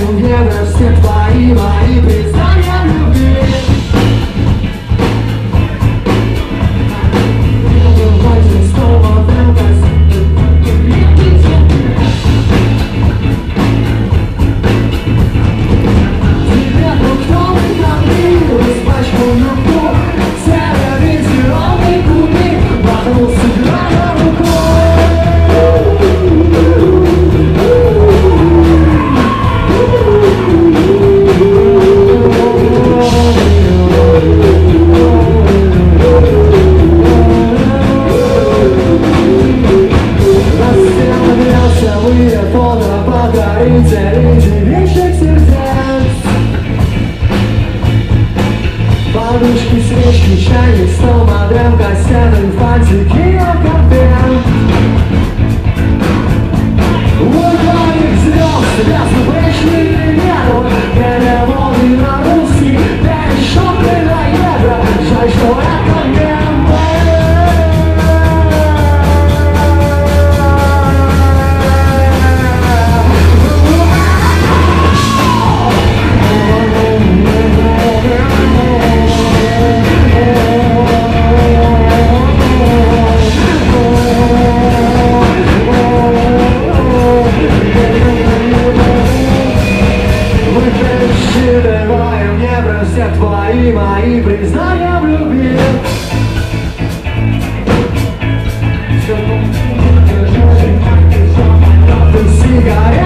Превращаю в недра все твои мои признания любви. Подушки, свечки, чайник, стол, модем, кассеты, фантики, аккордеон. Вулканик звезд, безупречный нерв, переводы на русский, пересчеты на евро. Жаль, что это не все твои мои признания в любви. Ты сигарет.